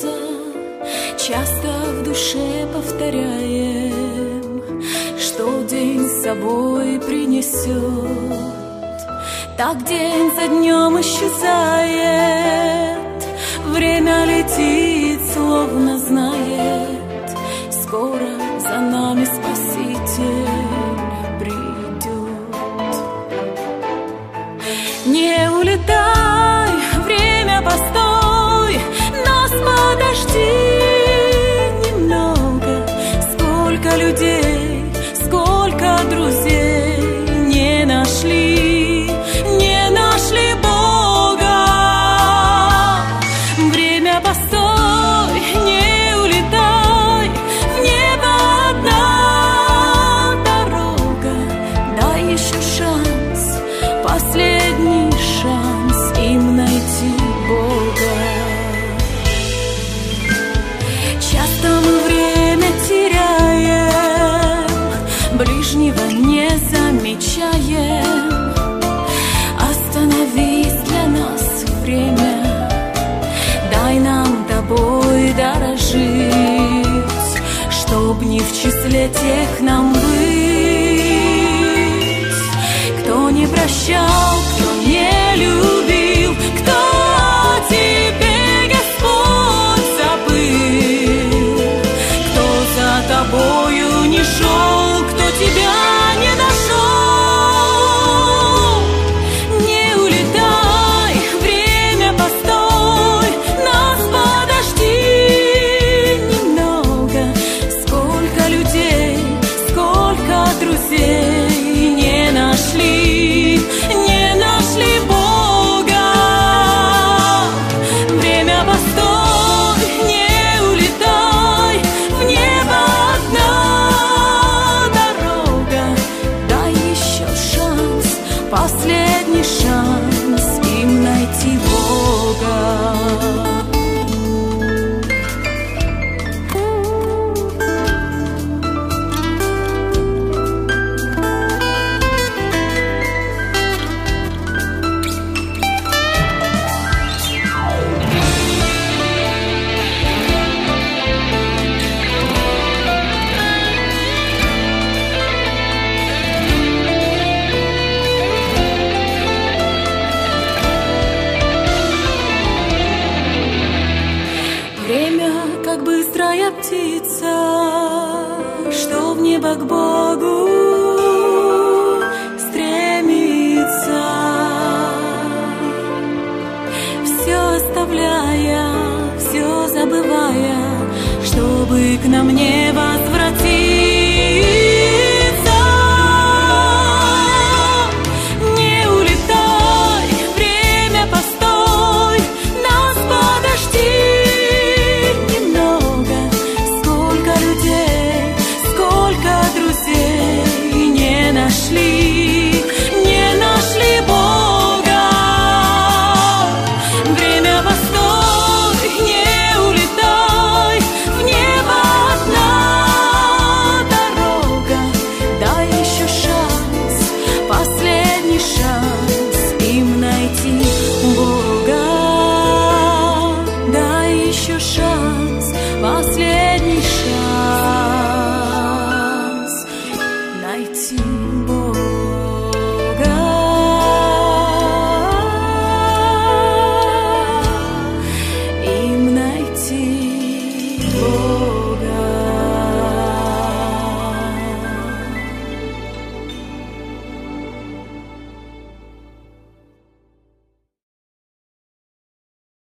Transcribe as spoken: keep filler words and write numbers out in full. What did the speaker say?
сердца, часто в душе повторяем, что день с собой принесет. Так день за днем исчезает, время летит, словно знает, скоро за нами Спаситель придет. Не улетай, время постой, нас подожди немного. Сколько людей, сколько друзей не нашли, не нашли Бога. Время постой, не улетай, в небо одна дорога. Дай еще шанс, последний шанс им найти Бога. Часто мы время теряем, ближнего не замечаем. Остановись для нас время, дай нам тобой дорожить, чтоб не в числе тех нам быть, кто не прощал, кто не любил, кто тебе, Господь, забыл, кто за тобою не шел, кто тебя не нашел. Не улетай, время постой, нас подожди немного. Сколько людей, сколько друзей не нашли, не нашли Бога. Время постой, не улетай, в небо одна дорога. Дай еще шанс, последний шанс им найти Бога. Время, как быстрая птица, что в небо к Богу стремится, все оставляя, все забывая, чтобы к нам не возвратиться. Не улетай, время постой, нас подожди немного. Сколько людей, сколько друзей не нашли, не нашли Бога. Время постой, не улетай, в небо одна дорога. Дай еще шанс, последний шанс им найти Бога. Дай еще шанс.